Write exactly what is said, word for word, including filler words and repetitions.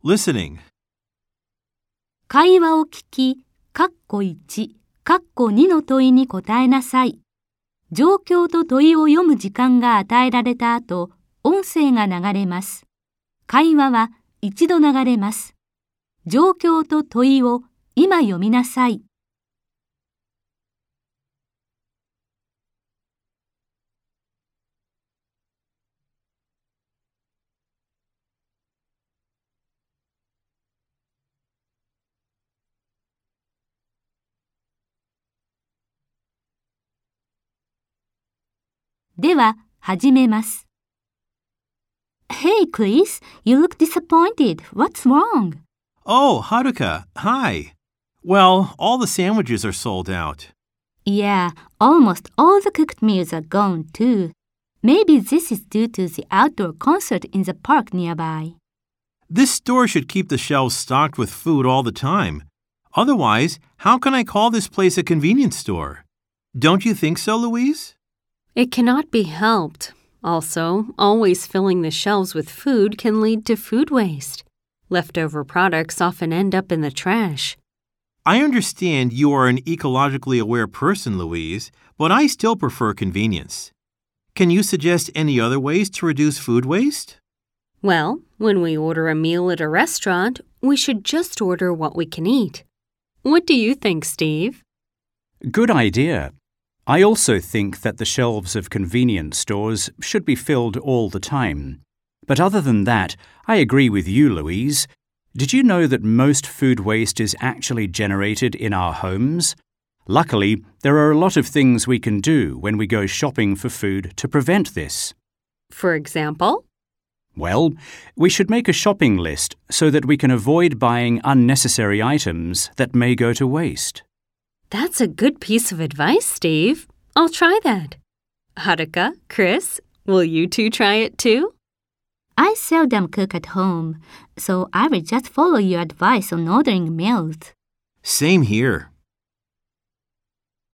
Listening. 会話を聞き、カッコいち、カッコにの問いに答えなさい。状況と問いを読む時間が与えられた後、音声が流れます。会話は一度流れます。状況と問いを今読みなさい。では、始めます。Hey, Chris, you look disappointed. What's wrong? Oh, Haruka, hi. Well, all the sandwiches are sold out. Yeah, almost all the cooked meals are gone too. Maybe this is due to the outdoor concert in the park nearby. This store should keep the shelves stocked with food all the time. Otherwise, how can I call this place a convenience store? Don't you think so, Louise? It cannot be helped. Also, always filling the shelves with food can lead to food waste. Leftover products often end up in the trash. I understand you are an ecologically aware person, Louise, but I still prefer convenience. Can you suggest any other ways to reduce food waste? Well, when we order a meal at a restaurant, we should just order what we can eat. What do you think, Steve? Good idea. I also think that the shelves of convenience stores should be filled all the time. But other than that, I agree with you, Louise. Did you know that most food waste is actually generated in our homes? Luckily, there are a lot of things we can do when we go shopping for food to prevent this. For example? Well, we should make a shopping list so that we can avoid buying unnecessary items that may go to waste. That's a good piece of advice, Steve. I'll try that. Haruka, Chris, will you two try it too? I seldom cook at home, so I will just follow your advice on ordering meals. Same here.